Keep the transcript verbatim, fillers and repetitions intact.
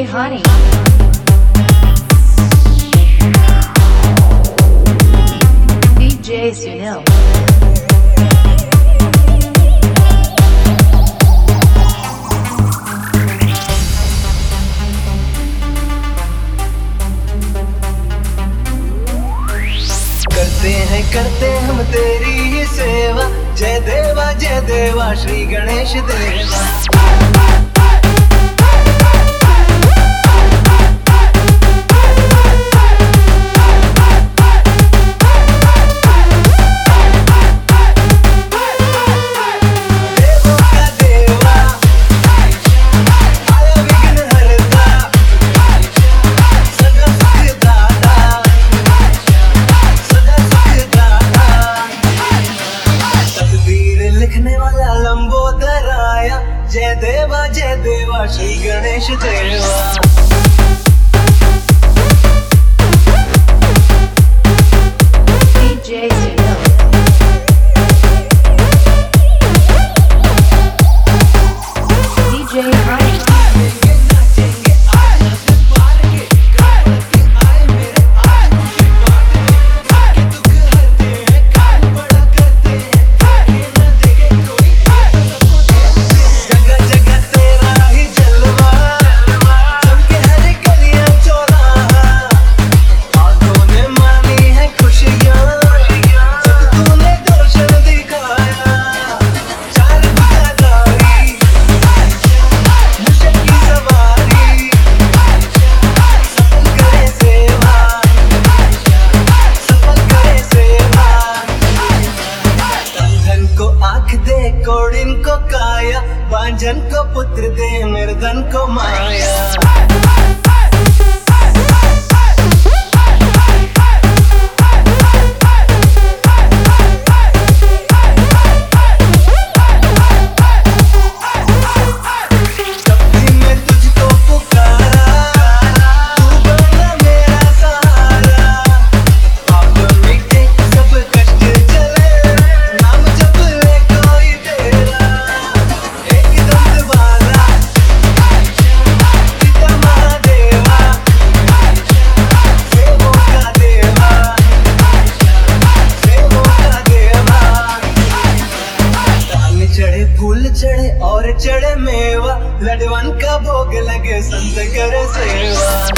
Honey. D J Sunil. करते हैं करते हम तेरी ही सेवा, जय देवा जय देवा श्री गणेश देवा। लिखने वाला लंबोदर आया, जय देवा जय देवा श्री गणेश देवा। D J Sunil. D J Honey. कोडिन को काया, बांझन को पुत्र दे, निर्धन को माया। चढ़े फूल चढ़े और चढ़े मेवा, लडवन का भोग लगे संत करे सेवा।